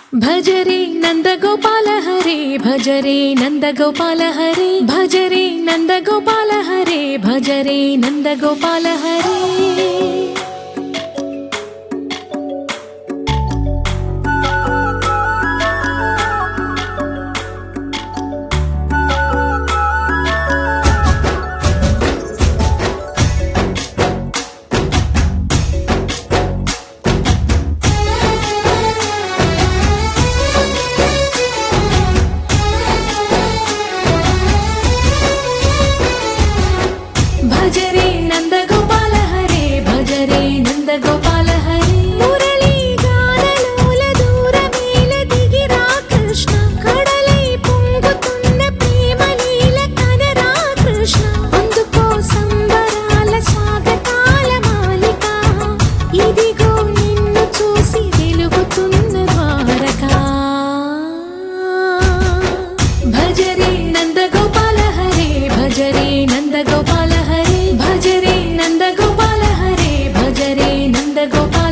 भज रे नंद गोपाल हरे भज रे नंद गोपाल हरे भज रे नंद गोपाल हरे भज रे नंद गोपाल हरे। भज रे नंद गोपाल हरे भज रे नंद गोपाल हरे मुरली गानलोल दूरमेल दिगिरा कृष्ण कड़लै పొంగుతున్న ప్రేమలీల కనరా కృష్ణ అందుకో సంబరాల స్వాగతాల మాలిక ఇదిగో నిన్ను చూసి వెలుగుతున్న ద్వారకా। భజ రే నంద గోపాల హరే భజ రే నంద గోపాల हरे भज रे नंद गोपाल हरे भज रे नंद गोपाल।